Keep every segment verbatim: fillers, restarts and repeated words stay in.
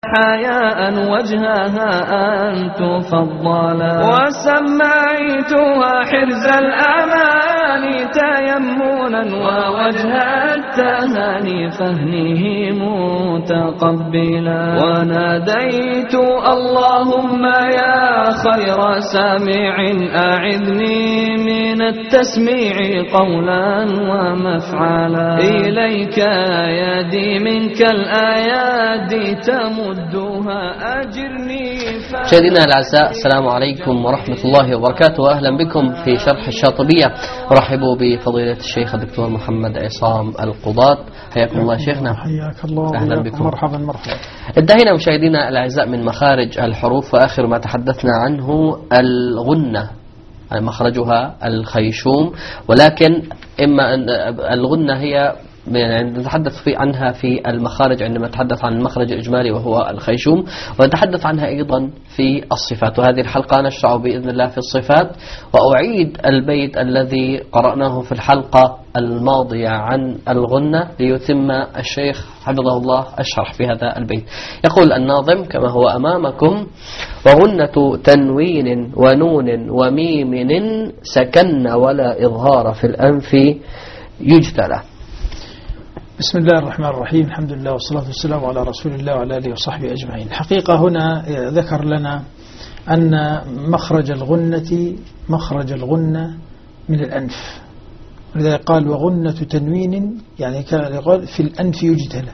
حياء وجهها أن تفضلا وسميتها حرز الأمان تيمنا ووجه التهاني فهنه متقبلا وناديت اللهم يا خير سامع أعذني من التسميع قولا ومفعلا إليك يدي منك الآيات تمدها أجرني. مشاهدينا الأعزاء، السلام عليكم ورحمة الله وبركاته، وأهلا بكم في شرح الشاطبية. أرحب بفضيلة الشيخ الدكتور محمد عصام القضاة. حياكم الله شيخنا. حياك الله. أهلا بكم. مرحبا مرحبا. انتهينا مشاهدينا الأعزاء من مخارج الحروف، وآخر ما تحدثنا عنه الغنة مخرجها الخيشوم، ولكن إما أن الغنة هي نتحدث في عنها في المخارج عندما نتحدث عن المخرج الإجمالي وهو الخيشوم، ونتحدث عنها أيضا في الصفات. وهذه الحلقة نشرع بإذن الله في الصفات، وأعيد البيت الذي قرأناه في الحلقة الماضية عن الغنة ليتم الشيخ حفظه الله الشرح في هذا البيت. يقول الناظم كما هو أمامكم: وغنة تنوين ونون وميم سكن ولا إظهار في الأنف يجتلى. بسم الله الرحمن الرحيم، الحمد لله والصلاة والسلام على رسول الله وعلى آله وصحبه أجمعين. الحقيقة هنا ذكر لنا أن مخرج الغنة مخرج الغنة من الأنف، ولذا قال وغنة تنوين، يعني كان يقول في الأنف يجتلى.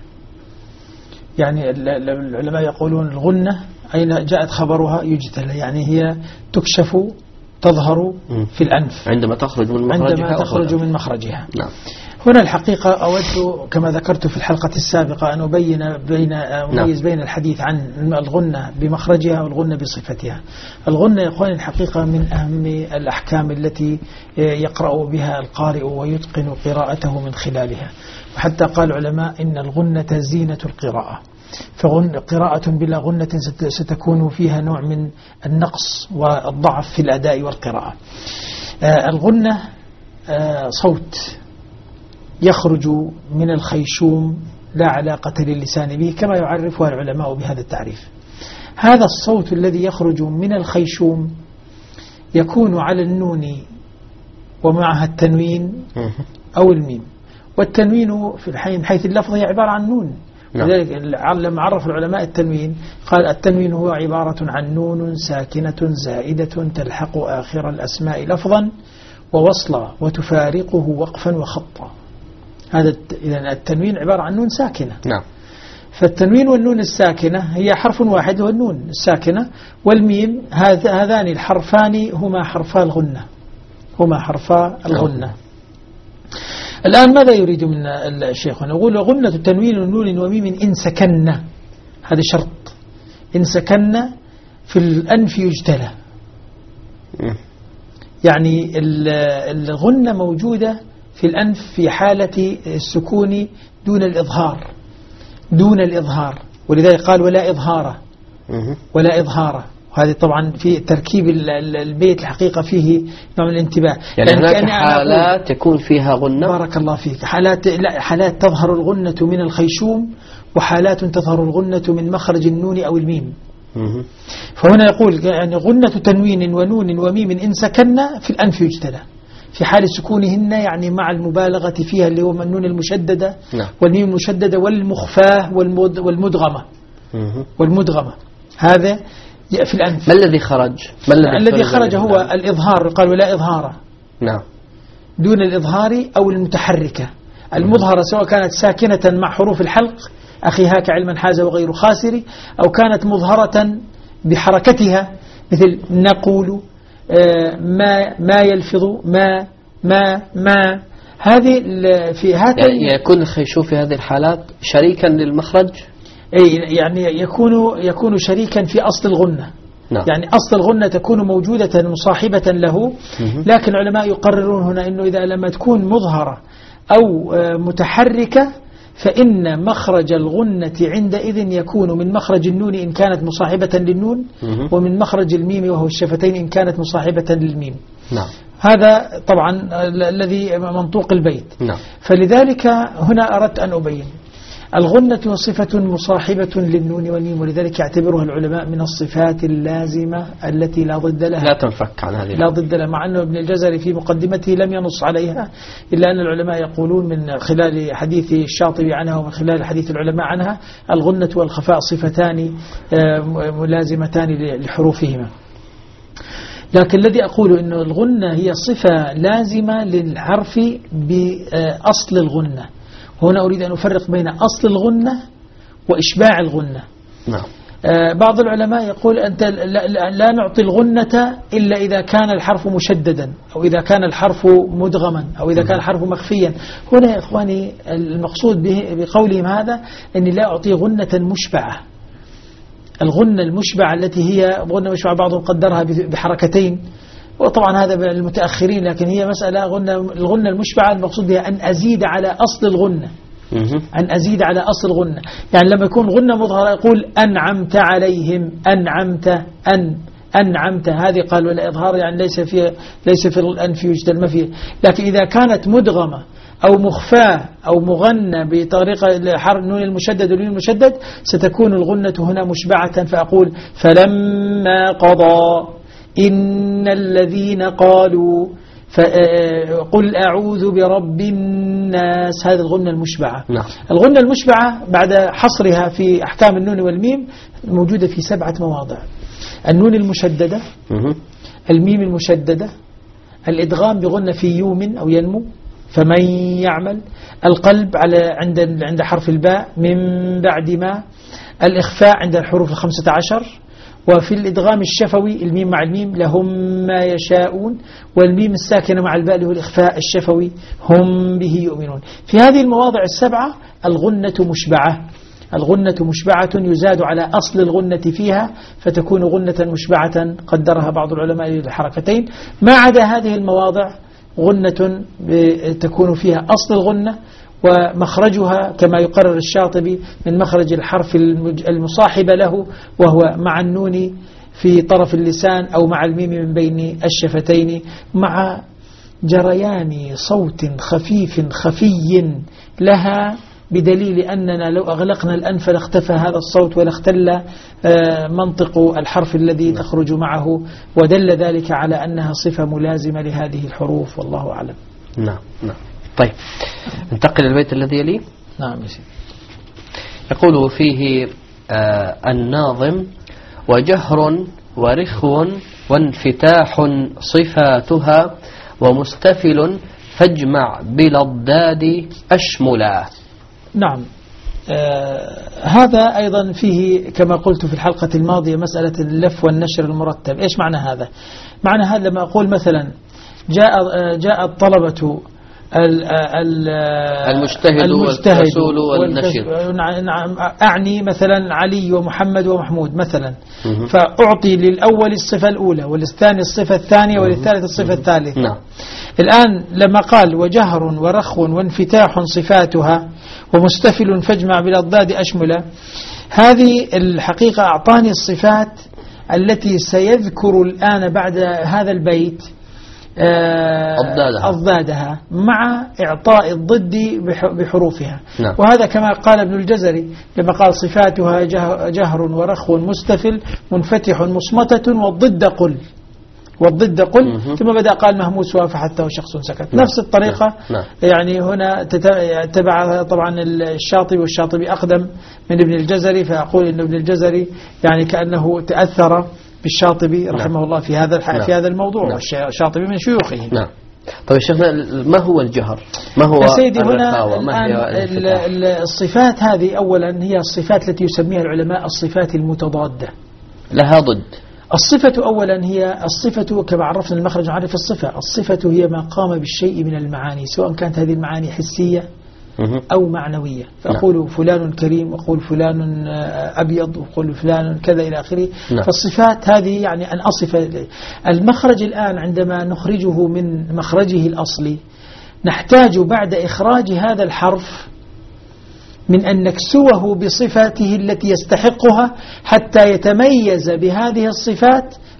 يعني العلماء يقولون الغنة أين جاءت خبرها يجتلى، يعني هي تكشف تظهر في الأنف عندما تخرج من مخرجها عندما تخرج من مخرجها. نعم. هنا الحقيقة أود كما ذكرت في الحلقة السابقة أن أبين بين أميز بين الحديث عن الغنة بمخرجها والغنة بصفتها. الغنة يا إخواني الحقيقة من أهم الأحكام التي يقرأ بها القارئ ويتقن قراءته من خلالها، وحتى قال العلماء إن الغنة زينة القراءة، فقراءة بلا غنة ستكون فيها نوع من النقص والضعف في الأداء والقراءة. الغنة صوت يخرج من الخيشوم لا علاقة للسان به، كما يعرفها العلماء بهذا التعريف. هذا الصوت الذي يخرج من الخيشوم يكون على النون ومعها التنوين أو الميم، والتنوين في الحين حيث اللفظ هي عبارة عن نون. لذلك لما عرف العلماء التنوين قال التنوين هو عبارة عن نون ساكنة زائدة تلحق آخر الأسماء لفظا ووصلا وتفارقه وقفا وخطا. هذا إذن التنوين عبارة عن نون ساكنة. نعم. فالتنوين والنون الساكنة هي حرف واحد هو النون الساكنة، والميم هذان الحرفان هما حرفا الغنة هما حرفا الغنة. الآن ماذا يريد من الشيخ؟ نقول غنة تنوين نون وميم إن سكن، هذا شرط، إن سكن في الأنف يجتلى. يعني الغنة موجودة في الأنف في حالة السكون دون الإظهار دون الإظهار ولذلك قال ولا إظهار ولا إظهار. وهذه طبعا في تركيب البيت الحقيقة فيه نوع من الانتباه. يعني هناك حالات يكون فيها غنة. بارك الله فيك. حالات لا حالات تظهر الغنة من الخيشوم، وحالات تظهر الغنة من مخرج النون أو الميم. فهنا يقول يعني غنة تنوين ونون وميم إن سكن في الأنف يجتلى في حال سكونهن، يعني مع المبالغة فيها اللي هو النون المشددة والميم المشددة والمخفاة والمدغمة والمدغمة هذا في الأنف. ما الذي خرج؟ ما الذي, الذي خرج هو الأنف؟ الإظهار، قال ولا إظهار. نعم. دون الإظهار أو المتحركة. المظهرة سواء كانت ساكنة مع حروف الحلق أخي هاك علما حاز وغير خاسر، أو كانت مظهرة بحركتها مثل نقول ما ما يلفظ ما ما ما هذه في هاتين. يعني يكون الخيشوم في هذه الحالات شريكا للمخرج، أي يعني يكون يكون شريكا في أصل الغنة. نعم. يعني أصل الغنة تكون موجودة مصاحبة له، لكن العلماء يقررون هنا أنه إذا لما تكون مظهرة أو متحركة فإن مخرج الغنة عندئذ يكون من مخرج النون إن كانت مصاحبة للنون، ومن مخرج الميم وهو الشفتين إن كانت مصاحبة للميم. نعم. هذا طبعا الذي منطوق البيت. نعم. فلذلك هنا أردت أن أبين الغنة صفة مصاحبة للنون والميم، ولذلك يعتبرها العلماء من الصفات اللازمة التي لا ضد لها، لا تنفك عن هذه، لا ضد لها، مع أنه ابن الجزري في مقدمته لم ينص عليها، إلا أن العلماء يقولون من خلال حديث الشاطبي عنها ومن خلال حديث العلماء عنها الغنة والخفاء صفتان ملازمتان لحروفهما. لكن الذي أقول أنه الغنة هي صفة لازمة للحرف بأصل الغنة. هنا أريد أن أفرق بين أصل الغنة وإشباع الغنة. نعم. بعض العلماء يقول أنت لا نعطي الغنة إلا إذا كان الحرف مشددا أو إذا كان الحرف مدغما أو إذا كان الحرف مخفيا. هنا يا إخواني المقصود به بقولهم هذا أني لا أعطي غنة مشبعة. الغنة المشبعة التي هي غنة مشبعة بعضهم قدرها بحركتين، وطبعا هذا المتأخرين، لكن هي مسألة غنة. الغنة المشبعة المقصود بها أن أزيد على أصل الغنة، أن أزيد على أصل الغنة. يعني لما يكون غنة مظهرة يقول أنعمت عليهم، أنعمت أن أنعمت، هذه قال ولا إظهار يعني ليس في ليس في الأنف يوجد المفي. لكن إذا كانت مدغمة أو مخفاة أو مغنى بطريقة حرف النون المشدد والنون المشدد ستكون الغنة هنا مشبعة، فأقول فلما قضى إن الذين قالوا قل أعوذ برب الناس، هذه الغنة المشبعة. نعم. الغنة المشبعة بعد حصرها في أحكام النون والميم موجودة في سبعة مواضع: النون المشددة، الميم المشددة، الإدغام بغنة في يوم أو ينمو فمن يعمل، القلب على عند عند حرف الباء من بعد ما، الإخفاء عند الحروف الخمسة عشر، وفي الإدغام الشفوي الميم مع الميم لهم ما يشاءون، والميم الساكنة مع الباء له الإخفاء الشفوي هم به يؤمنون. في هذه المواضع السبعة الغنة مشبعة، الغنة مشبعة يزاد على أصل الغنة فيها فتكون غنة مشبعة قدرها بعض العلماء للحركتين. ما عدا هذه المواضع غنة تكون فيها أصل الغنة ومخرجها كما يقرر الشاطبي من مخرج الحرف المصاحب له، وهو مع النون في طرف اللسان أو مع الميم من بين الشفتين، مع جريان صوت خفيف خفي لها، بدليل أننا لو أغلقنا الأنف لاختفى هذا الصوت ولا اختل منطق الحرف الذي تخرج معه، ودل ذلك على أنها صفة ملازمة لهذه الحروف، والله أعلم. نعم نعم. طيب ننتقل للبيت الذي يليه. نعم يا سيدي. يقول فيه آه الناظم: وجهر ورخو وانفتاح صفاتها ومستفل فاجمع بلضاد أشملا. نعم. آه هذا أيضا فيه كما قلت في الحلقة الماضية مسألة اللف والنشر المرتب. إيش معنى هذا؟ معنى هذا لما أقول مثلا جاء جاء الطلبة المجتهد والرسول والنشر، أعني مثلا علي ومحمد ومحمود مثلا، فأعطي للأول الصفة الأولى وللثاني الصفة الثانية وللثالث الصفة الثالثة. نعم. الآن لما قال وجهر ورخو وانفتاح صفاتها ومستفل فاجمع بالأضداد أشملا، هذه الحقيقة أعطاني الصفات التي سيذكر الآن بعد هذا البيت أضدادها. أضدادها مع إعطاء الضد بحروفها. نعم. وهذا كما قال ابن الجزري لما قال صفاتها جهر ورخو مستفل منفتح مصمتة والضد قل، والضد قل ثم بدأ قال مهموس وافحته وشخص سكت. نعم. نفس الطريقة. نعم. يعني هنا تبع طبعا الشاطبي، والشاطبي أقدم من ابن الجزري، فأقول إن ابن الجزري يعني كأنه تأثر بالشاطبي رحمه نعم. الله في هذا نعم. في هذا الموضوع. نعم. الشاطبي من شيوخه. نعم. طيب شيخنا ما هو الجهر؟ ما هو سيدي هنا ما هي الصفات هذه؟ أولا هي الصفات التي يسميها العلماء الصفات المتضادة، لها ضد. الصفة أولا هي الصفة كما عرفنا المخرج عارف الصفة، الصفة هي ما قام بالشيء من المعاني، سواء كانت هذه المعاني حسية أو معنوية. فأقول فلان كريم، وأقول فلان أبيض، وأقول فلان كذا إلى آخره. فالصفات هذه يعني أن أصف المخرج. الآن عندما نخرجه من مخرجه الأصلي نحتاج بعد إخراج هذا الحرف من أن نكسوه بصفاته التي يستحقها حتى يتميز بهذه الصفات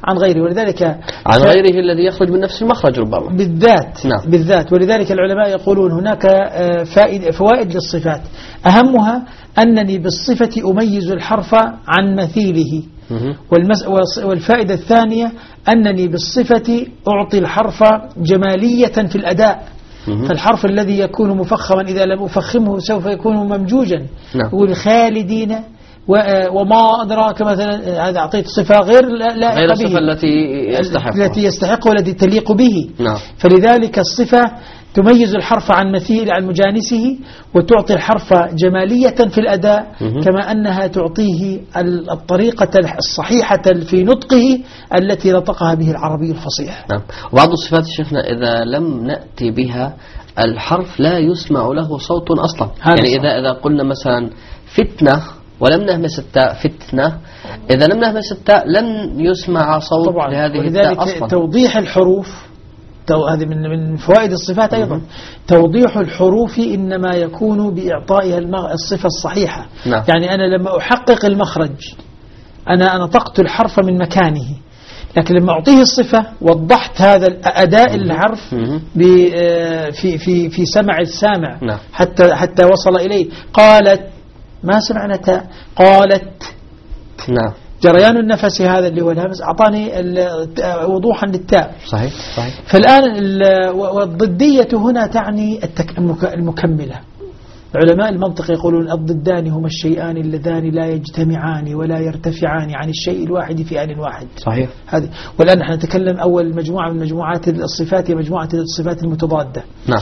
عن غيره. ولذلك عن غيره الذي يخرج من نفس المخرج ربما بالذات. نعم. بالذات. ولذلك العلماء يقولون هناك فائد فوائد للصفات، أهمها أنني بالصفة أميز الحرف عن مثيله، والفائدة الثانية أنني بالصفة أعطي الحرف جمالية في الأداء. فالحرف الذي يكون مفخما إذا لم أفخمه سوف يكون ممجوجا. نعم. خالدين وما أدراك مثلا، هذا أعطيت صفة غير لائقة غير به، الصفة التي يستحق التي يستحق والتي تليق به. نعم. فلذلك الصفة تميز الحرف عن مثيل عن مجانسه، وتعطي الحرف جمالية في الأداء، كما أنها تعطيه الطريقة الصحيحة في نطقه التي نطقها به العربي الفصيح. نعم. وبعض الصفات شيخنا إذا لم نأتي بها الحرف لا يسمع له صوت أصلا. يعني صح. إذا إذا قلنا مثلا فتنة ولم نهمس التاء فتنة، إذا لم نهمس التاء لن يسمع صوت طبعا لهذه التاء أصلا. توضيح الحروف هذه من من فوائد الصفات أيضا. توضيح الحروف إنما يكون بإعطائها الصفة الصحيحة. نعم. يعني أنا لما أحقق المخرج أنا نطقت الحرف من مكانه، لكن لما أعطيه الصفة وضحت هذا أداء الحرف في في في سمع السامع. نعم. حتى حتى وصل إليه. قالت ما سمعنا تاء، قالت. نعم. جريان النفس هذا اللي هو الهمس أعطاني وضوحا للتاء. صحيح صحيح. فالآن والضدية هنا تعني المكملة. علماء المنطق يقولون الضدان هما الشيئان اللذان لا يجتمعان ولا يرتفعان عن الشيء الواحد في آن واحد. صحيح. هذه. والآن نحن نتكلم أول مجموعة من مجموعات الصفات هي مجموعة الصفات المتضادة. نعم.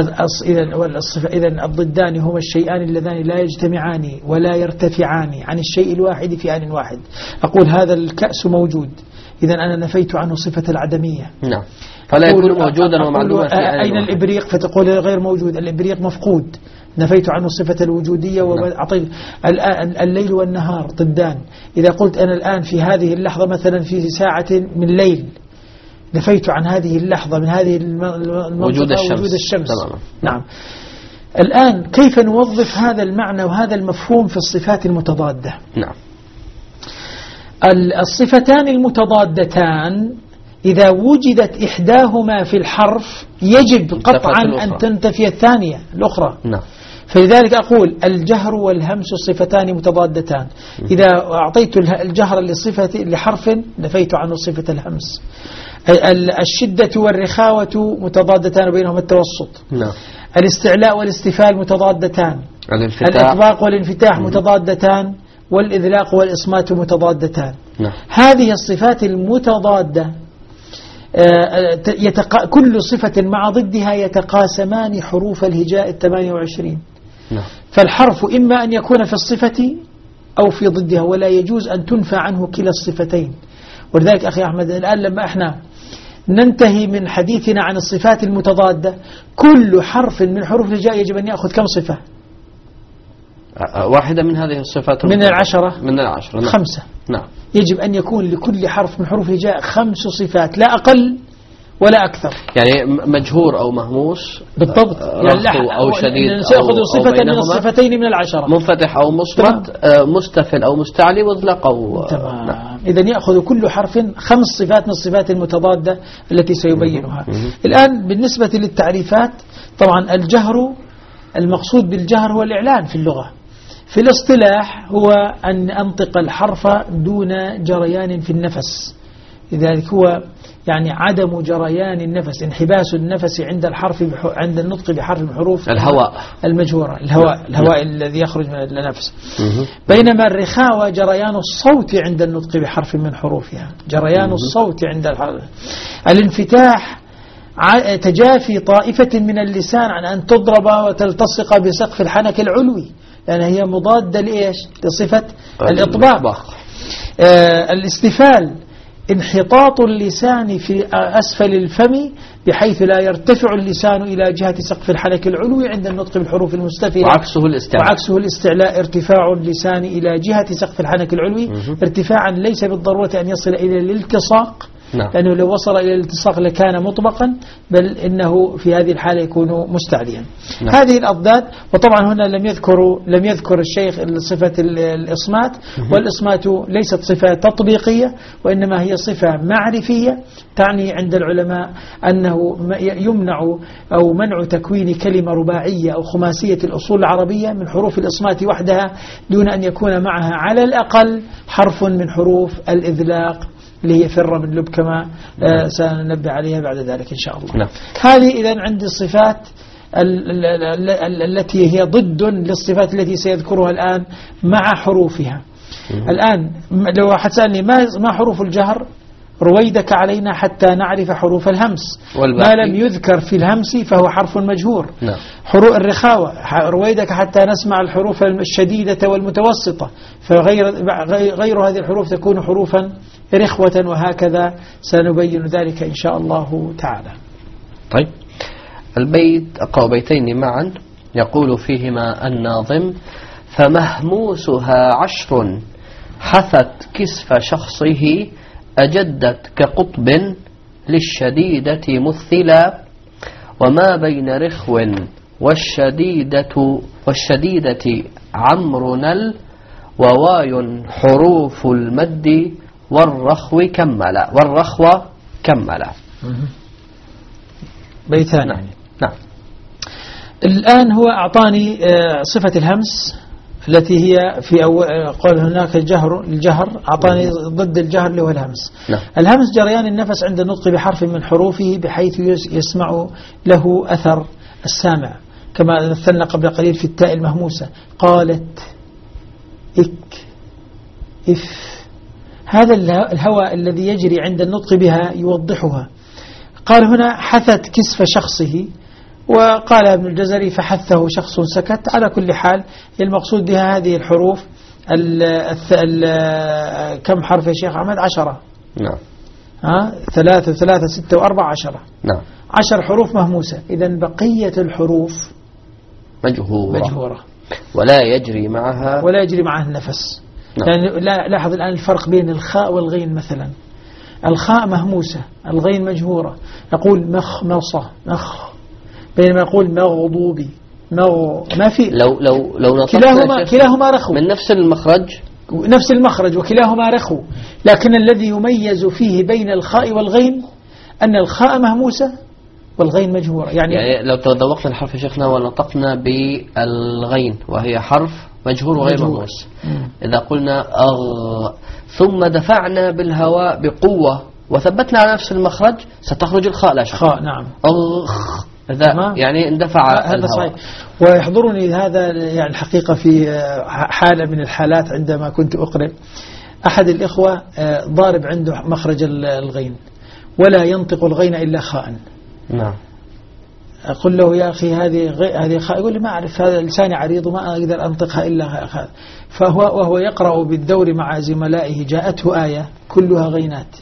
إذا الضدان هما الشيئان اللذان لا يجتمعان ولا يرتفعان عن الشيء الواحد في آن واحد. أقول هذا الكأس موجود، إذا أنا نفيت عنه صفة العدمية. نعم. فلا يكون موجودا ومعلوما في آن واحد. أين الإبريق؟ فتقول غير موجود، الإبريق مفقود، نفيت عنه صفة الوجودية. وأعطيت الليل والنهار ضدان، إذا قلت أنا الآن في هذه اللحظة مثلا في ساعة من ليل، نفيت عن هذه اللحظة من هذه وجود الشمس, وجود الشمس. نعم. الآن كيف نوظف هذا المعنى وهذا المفهوم في الصفات المتضادة؟ نعم. الصفتان المتضادتان إذا وجدت إحداهما في الحرف يجب قطعا أن تنتفي الثانية الأخرى. نعم. فلذلك أقول الجهر والهمس صفتان متضادتان. إذا أعطيت الجهر لصفة لحرف نفيت عنه صفة الهمس. الشدة والرخاوة متضادتان بينهما التوسط. نعم. الاستعلاء والاستفال متضادتان. الانفتاح. الإطباق والانفتاح متضادتان، والإذلاق والإصمات متضادتان. نعم. هذه الصفات المتضادة يتق... كل صفة مع ضدها يتقاسمان حروف الهجاء الثمانية وعشرين. نعم. فالحرف إما أن يكون في الصفة أو في ضدها، ولا يجوز أن تنفى عنه كلا الصفتين. ولذلك أخي أحمد الآن لما احنا ننتهي من حديثنا عن الصفات المتضادة، كل حرف من حروف الهجاء يجب أن يأخذ كم صفة؟ واحدة من هذه الصفات من العشرة. من العشرة. نعم. خمسة. نعم. يجب أن يكون لكل حرف من حروف الهجاء خمس صفات، لا أقل ولا أكثر. يعني مجهور أو مهموس بالضبط، يعني أو شديد سيأخذ صفة من الصفتين من العشرة، منفتح أو مصمت، مستفل أو مستعلي، وإطلاق أو تمام. نعم. إذن يأخذ كل حرف خمس صفات من الصفات المتضادة التي سيبينها. الآن بالنسبة للتعريفات، طبعا الجهر المقصود بالجهر هو الإعلان في اللغة. في الاصطلاح هو أن أنطق الحرف دون جريان في النفس، لذلك هو يعني عدم جريان النفس، انحباس النفس عند الحرف عند النطق بحرف من حروف الهواء المجهورة، الهواء الهواء الذي يخرج من النفس. بينما الرخاوة جريان الصوت عند النطق بحرف من حروفها، جريان الصوت عند الحرف. الانفتاح تجافي طائفة من اللسان عن أن تضرب وتلتصق بسقف الحنك العلوي، لأن هي مضادة لإيش؟ لصفة الإطباق. آه الاستفال انحطاط اللسان في أسفل الفم بحيث لا يرتفع اللسان إلى جهة سقف الحنك العلوي عند النطق بالحروف المستفلة، وعكسه الاستعلاء. وعكسه الاستعلاء ارتفاع اللسان إلى جهة سقف الحنك العلوي، ارتفاعا ليس بالضرورة أن يصل إلى الالتصاق، نعم. لأنه لو وصل إلى الالتصاق لكان مطبقا، بل إنه في هذه الحالة يكون مستعليا. نعم. هذه الأضداد. وطبعا هنا لم يذكروا لم يذكر الشيخ صفة الإصمات، والإصمات ليست صفة تطبيقية، وإنما هي صفة معرفية تعني عند العلماء أنه يمنع أو منع تكوين كلمة رباعية أو خماسية الأصول العربية من حروف الإصمات وحدها دون أن يكون معها على الأقل حرف من حروف الإذلاق اللي هي فر من لب، كما آه سننبه عليها بعد ذلك إن شاء الله. نعم. هذه إذن عندي الصفات التي هي ضد للصفات التي سيذكرها الآن مع حروفها. الآن لو حتسألني ما ما حروف الجهر، رويدك علينا حتى نعرف حروف الهمس، ما لم يذكر في الهمس فهو حرف مجهور. نعم. حروف الرخاوة، رويدك حتى نسمع الحروف الشديدة والمتوسطة، فغير غير هذه الحروف تكون حروفا رخوة، وهكذا سنبين ذلك إن شاء الله تعالى. طيب، البيت أقرأ بيتين معا يقول فيهما الناظم: فمهموسها عشر حثت كسف شخصه، أجدت كقطب للشديدة مثلا، وما بين رخو والشديدة والشديدة عمر نل، وواي حروف المد والرخو كملا والرخو كملا. بيتان. نعم. نعم. الآن هو أعطاني صفة الهمس التي هي في قول هناك الجهر الجهر أعطاني ضد الجهر اللي هو الهمس. نعم. الهمس جريان النفس عند النطق بحرف من حروفه بحيث يسمع له أثر السامع، كما مثلنا قبل قليل في التاء المهموسة، قالت، إك، إف. هذا الهواء الذي يجري عند النطق بها يوضحها. قال هنا حثت كسف شخصه، وقال ابن الجزري فحثه شخص سكت. على كل حال المقصود بها هذه الحروف ال ال كم حرف يا شيخ أحمد؟ عشرة. نعم. ها ثلاثة ثلاثة ستة وأربعة عشرة. نعم. عشر حروف مهموسة. إذن بقية الحروف مجهورة. مجهورة ولا يجري معها ولا يجري معها النفس. نعم. يعني لا لاحظ الآن الفرق بين الخاء والغين مثلا. الخاء مهموسة، الغين مجهورة. نقول مخمصة مخ، بينما يقول مغضوبي مغ، ما في. لو لو لو كلاهما كلاهما رخو من نفس المخرج نفس المخرج وكلاهما رخو، لكن الذي يميز فيه بين الخاء والغين أن الخاء مهموسة والغين مجهورة. يعني, يعني لو تذوقنا الحرف يا شيخنا ونطقنا بالغين وهي حرف مجهور وغير مهموس، إذا قلنا أغ ثم دفعنا بالهواء بقوة وثبتنا على نفس المخرج ستخرج الخاء لا شك. خاء. نعم. أغ يعني اندفع. هذا صحيح. ويحضرني هذا يعني الحقيقة في حالة من الحالات عندما كنت أقرأ أحد الإخوة ضارب عنده مخرج الغين ولا ينطق الغين إلا خاء. نعم. أقول له يا أخي هذه هذه خاء، يقول لي ما أعرف، هذا لساني عريض وما أقدر أنطقها إلا خاء. فهو وهو يقرأ بالدور مع زملائه جاءته آية كلها غينات.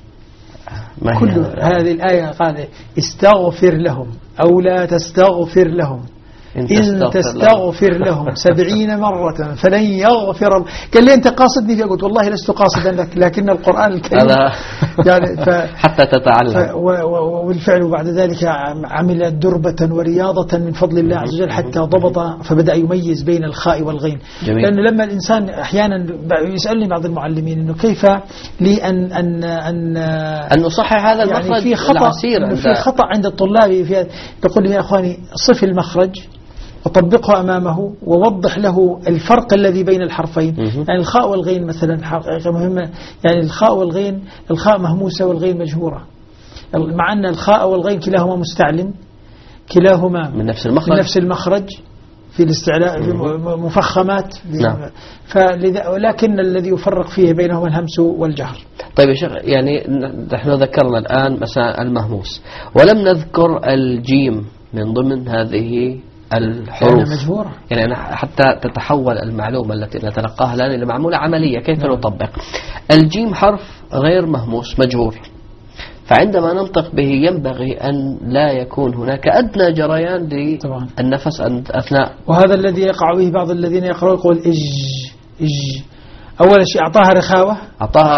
كل هذه الآية قال استغفر لهم أو لا تستغفر لهم إن تستغفر, تستغفر لهم, لهم سبعين مرة فلن يغفر الله. قال لي أنت قاصدني فيه؟ قلت والله لست قاصدا لك، لكن القرآن الكريم يعني ف حتى تتعلم. والفعل بعد ذلك عمل دربة ورياضة من فضل الله عز وجل حتى ضبط، فبدأ يميز بين الخاء والغين. جميل. لأنه لما الإنسان أحيانا يسألني بعض المعلمين إنه كيف لي أن أن أن أن أصحح هذا المخرج، يعني في خطأ في خطأ عند الطلاب في تقول لي يا أخواني صف المخرج وطبقه أمامه ووضح له الفرق الذي بين الحرفين. يعني الخاء والغين مثلا حقيقة مهمة، يعني الخاء والغين، الخاء مهموسة والغين مجهورة، مع أن الخاء والغين كلاهما مستعلم، كلاهما من نفس المخرج, من نفس المخرج في الاستعلاء في مفخمات. نعم. فلذا ولكن الذي يفرق فيه بينهما الهمس والجهر. طيب يا شيخ، يعني نحن ذكرنا الآن مثلا المهموس ولم نذكر الجيم من ضمن هذه الحروف مجهورة. يعني حتى تتحول المعلومة التي نتلقاها الآن إلى معمولة عملية كيف نعم. نطبق. الجيم حرف غير مهموس مجهور، فعندما ننطق به ينبغي أن لا يكون هناك أدنى جريان للنفس أثناء. وهذا الذي يقع به بعض الذين يقرأون يقول إج إج. أول شيء أعطاها رخاوة، أعطاها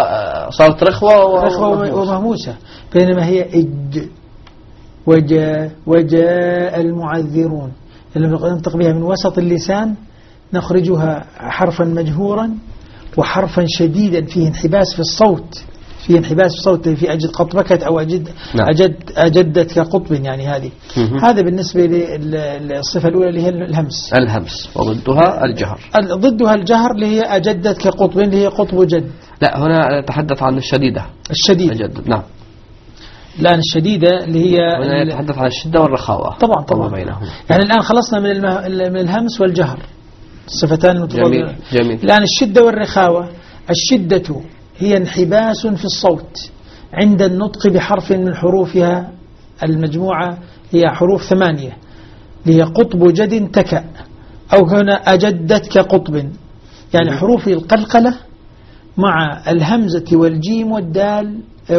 صارت رخوة رخوة ومهموسة. بينما هي إج وجاء وجاء المعذرون لما ننطق بها من وسط اللسان نخرجها حرفا مجهورا وحرفا شديدا فيه انحباس في الصوت، فيه انحباس في الصوت في أجد قطبكت أو أجد نعم. أجد أجدت كقطب، يعني هذه هذا بالنسبة للصفة الأولى اللي هي الهمس. الهمس وضدها الجهر. ضدها الجهر اللي هي أجدت كقطب اللي هي قطب جد. لا هنا نتحدث عن الشديدة. الشديدة أجدد. نعم. الآن الشديدة اللي هي هنا نتحدث عن الشدة والرخاوة. طبعا طبعا بينهم. يعني الآن خلصنا من المه... من الهمس والجهر الصفتان المتفاضلتان. جميل. جميل. الآن الشدة والرخاوة. الشدة هي انحباس في الصوت عند النطق بحرف من حروفها المجموعة، هي حروف ثمانية اللي هي قطب جد تكأ، أو هنا أجدت كقطب، يعني حروف القلقلة مع الهمزة والجيم والدال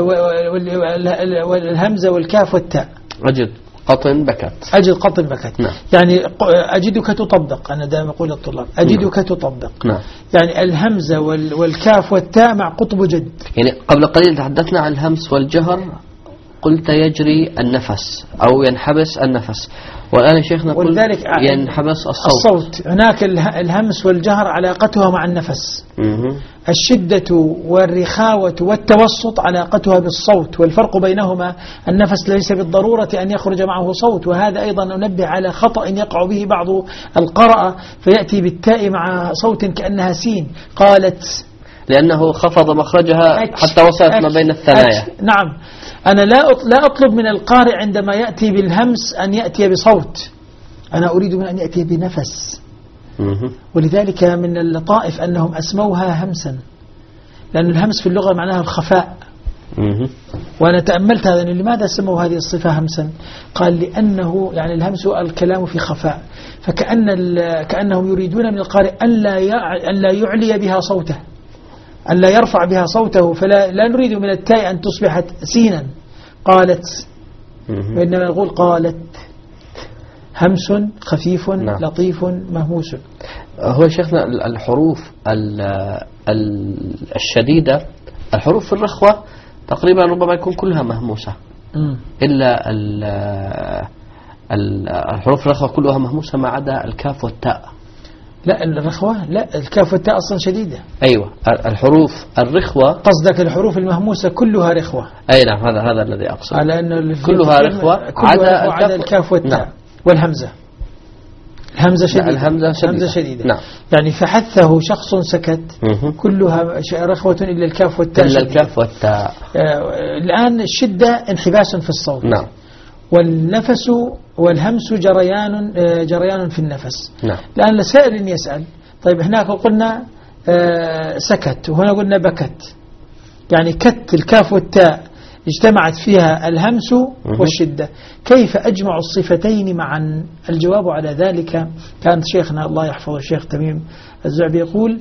والهمزة والكاف والتاء. أجد قطن بكت. أجد قطن بكت. نعم. يعني أجدك تطبق، أنا دائما أقول للطلاب أجدك نعم. تطبق. نعم. يعني الهمزة والكاف والتاء مع قطب جد. يعني قبل قليل تحدثنا عن الهمس والجهر، قلت يجري النفس أو ينحبس النفس، والآن شيخنا قلت ينحبس الصوت. الصوت هناك الهمس والجهر علاقتها مع النفس. مه. الشدة والرخاوة والتوسط علاقتها بالصوت، والفرق بينهما النفس ليس بالضرورة أن يخرج معه صوت، وهذا أيضا ننبه على خطأ يقع به بعض القراءة فيأتي بالتاء مع صوت كأنها سين. قالت لأنه خفض مخرجها حتى وصلت ما بين الثنايا. نعم. أنا لا لا أطلب من القارئ عندما يأتي بالهمس أن يأتي بصوت، أنا أريد من أن يأتي بنفس. ولذلك من اللطائف أنهم أسموها همسا، لأن الهمس في اللغة معناها الخفاء. وأنا تأملت هذا، لماذا سموا هذه الصفة همسا؟ قال لأنه يعني الهمس الكلام في خفاء، فكأن كأنهم يريدون من القارئ أن لا أن لا يعلي بها صوته، أن لا يرفع بها صوته، فلا لا نريد من التاء أن تصبح سينا. قالت، وإنما نقول قالت. همس خفيف نعم. لطيف مهموس. هو شيخنا الحروف الشديدة، الحروف في الرخوة تقريبا ربما يكون كلها مهموسة، م. إلا الحروف الرخوة كلها مهموسة ما عدا الكاف والتاء. لا الرخوة لا، الكاف والتاء أصلا شديدة. أيوة الحروف الرخوة. قصدك الحروف المهموسة كلها رخوة. أي نعم، هذا هذا الذي أقصد. على أن كلها رخوة عدا الكاف, الكاف والتاء نعم. والهمزة. الهمزة شديدة. الهمزة شديدة. الهمزة شديدة. نعم. يعني فحثه شخص سكت مه. كلها رخوة إلا الكاف والتاء. إلا الكاف والتاء. آه الآن الشدة انحباس في الصوت. نعم. والنفس والهمس جريان جريان في النفس. نعم. الآن لسائل يسأل، طيب هناك قلنا سكت وهنا قلنا بكت، يعني كت الكاف والتاء اجتمعت فيها الهمس والشدة، كيف أجمع الصفتين معا؟ الجواب على ذلك كان شيخنا الله يحفظه الشيخ تميم الزعبي يقول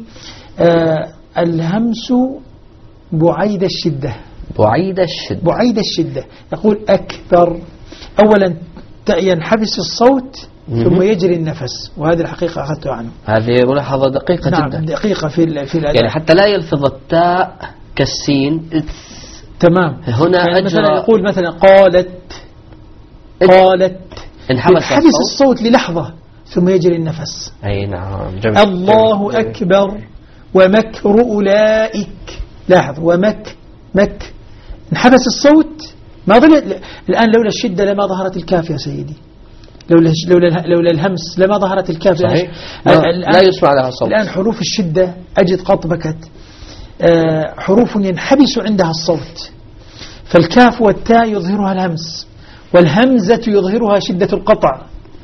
الهمس بعيد الشدة. بعيد الشدة. بعيد الشدة. يقول أكثر. أولا ينحبس الصوت ثم يجري النفس، وهذه الحقيقة أخذتها عنه. هذه ملاحظة دقيقة نعم جدا. دقيقة في في الأداء، يعني حتى لا يلفظ التاء كالسين. تمام. هنا يعني مثلا يقول مثلا قالت قالت ينحبس الصوت للحظة ثم يجري النفس. أي نعم. جميل. الله جميل. أكبر ومكر أولئك. لاحظ ومك مك انحبس الصوت ما ظل. الآن لولا الشدة لما ظهرت الكاف يا سيدي، لولا لولا لولا الهمس لما ظهرت الكاف. صحيح. لا يسمع لها صوت. الآن حروف الشدة أجد قط بكت آه حروف ينحبس عندها الصوت، فالكاف والتاء يظهرها الهمس، والهمزة يظهرها شدة القطع.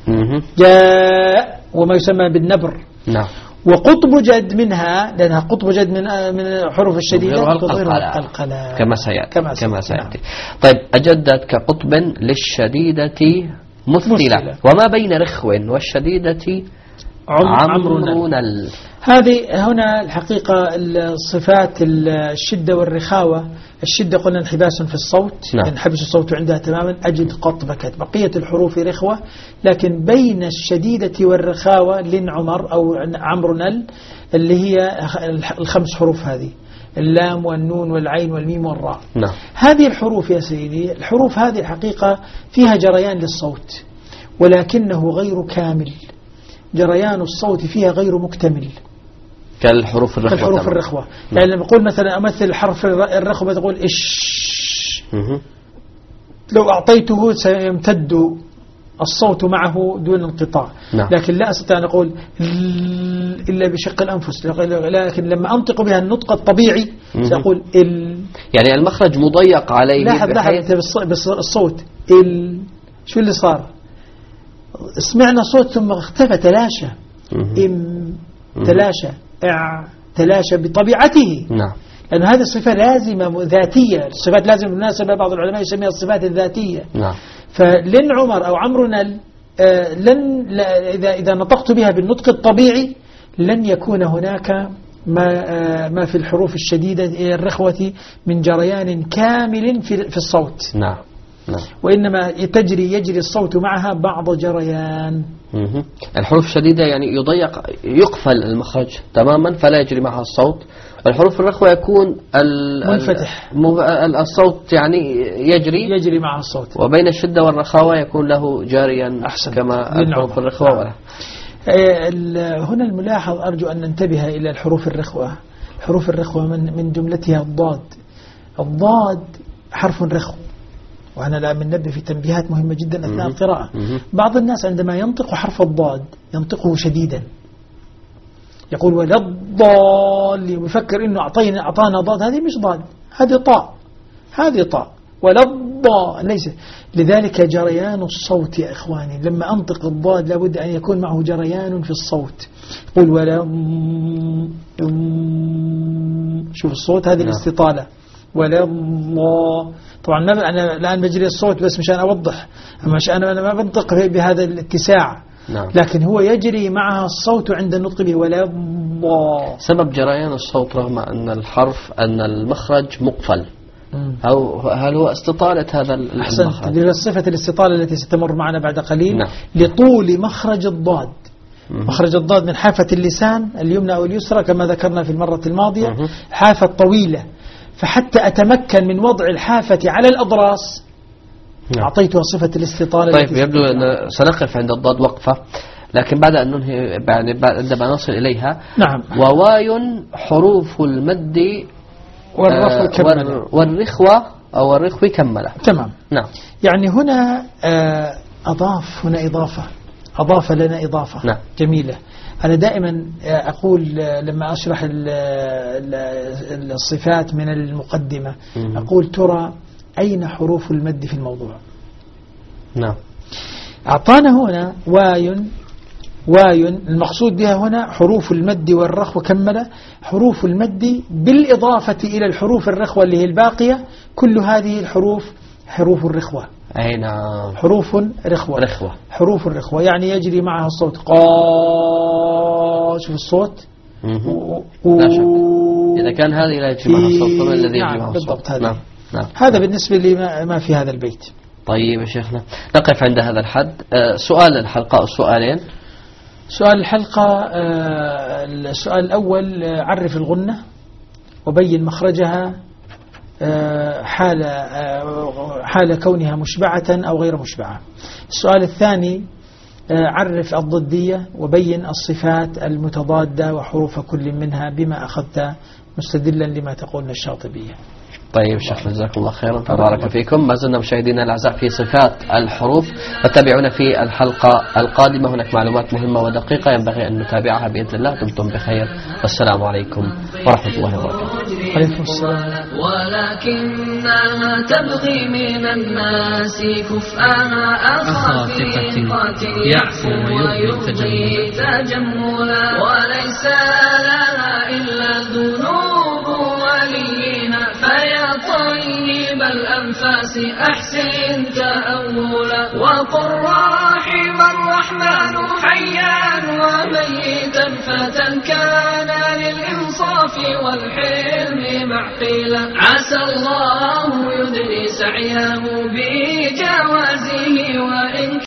جاء وما يسمى بالنبر. نعم. وقطب جد منها، لأنها قطب جد من من حروف الشديدة تظهرها القلقلة كما سيأتي. كما, كما سيأتي. نعم. طيب أجدت كقطب للشديدة مثلة، وما بين رخو والشديدة عمرنا. هذه هنا الحقيقة الصفات الشدة والرخاوة. الشدة قلنا انحباس في الصوت. نعم. ينحبس الصوت عندها تماما. أجد قط بكت. بقية الحروف رخوة، لكن بين الشديدة والرخاوة لن عمر أو عمر نل اللي هي الخمس حروف هذه اللام والنون والعين والميم والراء. نعم. هذه الحروف يا سيدي، الحروف هذه الحقيقة فيها جريان للصوت ولكنه غير كامل، جريان الصوت فيها غير مكتمل كالحروف الرخوة. كالحروف الرخوة. يعني لما أقول مثلا أمثل حرف الرخوة تقول إش، لو أعطيته سيمتد الصوت معه دون انقطاع. نعم. لكن لا أستطيع أن أقول إلا بشق الأنفس، لكن لما أنطق بها النطق الطبيعي سأقول ال. يعني المخرج مضيق عليه. لاحظ لاحظ بالصوت ال. شو اللي صار؟ سمعنا صوت ثم اختفى، تلاشى. إم تلاشى، إع تلاشى بطبيعته. نعم. لأن هذه الصفة لازمة ذاتية، الصفات لازم بالمناسبة بعض العلماء يسميها الصفات الذاتية. نعم. فلن عمر أو عمرو نل آه لن إذا إذا نطقت بها بالنطق الطبيعي لن يكون هناك ما آه ما في الحروف الشديدة الرخوة من جريان كامل في في الصوت. نعم. نعم. وإنما تجري يجري الصوت معها بعض جريان. مه. الحروف الشديدة يعني يضيق يقفل المخرج تماما فلا يجري معها الصوت. الحروف الرخوة يكون منفتح الصوت يعني يجري يجري معها الصوت، وبين الشدة والرخاوة يكون له جاريا أحسن كما الحروف الرخوة. ولا. هنا الملاحظ أرجو أن ننتبه إلى الحروف الرخوة. حروف الرخوة من من جملتها الضاد. الضاد حرف رخو، وأنا لا منبه في تنبيهات مهمة جدا أثناء القراءة. بعض الناس عندما ينطق حرف الضاد ينطقه شديدا، يقول ولا الضال، ويفكر إنه أعطينا أعطانا ضاد، هذه مش ضاد، هذه طاء، هذه طاء، ولا الضال ليس. لذلك جريان الصوت يا إخواني، لما أنطق الضاد لابد أن يكون معه جريان في الصوت. قل ولا، شوف الصوت هذه الاستطالة، ولا الله. طبعا ما أنا الآن بجري الصوت بس مشان أوضح، مش أنا أنا ما بنطق بهذا الاتساع. نعم. لكن هو يجري معها الصوت عند النطق به، ولا الله. سبب جريان الصوت رغم أن الحرف أن المخرج مقفل، أو هل هو استطالة هذا المخرج؟ أحسنت، لصفة الاستطالة التي ستمر معنا بعد قليل. نعم. لطول مخرج الضاد. مخرج الضاد من حافة اللسان اليمنى أو اليسرى كما ذكرنا في المرة الماضية، حافة طويلة، فحتى أتمكن من وضع الحافة على الأضراس نعم. أعطيتها صفة الاستطالة. طيب يبدو أن سنقف عند الضاد وقفة، لكن بعد أن ننهي يعني عندما نصل إليها. نعم. وواي حروف المد والرخو كملة والرخوة أو الرخوة كملة. تمام. نعم. يعني هنا أضاف، هنا إضافة، أضاف لنا إضافة. نعم. جميلة. أنا دائما أقول لما أشرح الصفات من المقدمة أقول ترى أين حروف المد في الموضوع؟ نعم. أعطانا هنا واي، واي المقصود بها هنا حروف المد والرخوة كملة. حروف المد بالإضافة إلى الحروف الرخوة اللي هي الباقية، كل هذه الحروف حروف الرخوة. أي نعم. حروف رخوة. رخوة. حروف الرخوة يعني يجري معها الصوت قا. شوف الصوت. لا شك. إذا كان هذه لا يجري معها الصوت فما الذي يجري معها الصوت؟ نعم. نعم. هذا بالنسبة لي ما في هذا البيت. طيب يا شيخنا نقف عند هذا الحد. أه سؤال الحلقة أو سؤالين. سؤال الحلقة أه السؤال الأول أه عرف الغنة وبين مخرجها أه حال أه حال كونها مشبعة أو غير مشبعة. السؤال الثاني أه عرف الضدية وبين الصفات المتضادة وحروف كل منها بما أخذت مستدلا لما تقولنا الشاطبية. طيب شيخ جزاكم الله خيرا وبارك فيكم. ما زلنا مشاهدينا الأعزاء في صفات الحروف، وتابعونا في الحلقة القادمة، هناك معلومات مهمة ودقيقة ينبغي أن نتابعها بإذن الله. دمتم بخير والسلام عليكم ورحمة الله وبركاته. عليكم السلام. ولكنها تبغي من الناس كفءها أخافتي يعفو ويبغي تجملا، وليس لها إلا الذنوب ولينا، فيا طيب الأنفاس أحسن تأولا، وقل رحم الرحمن حيا وميتا فتى كان للإنصاف والحلم معقلا، عسى الله يدري سعيه بجوازه وإن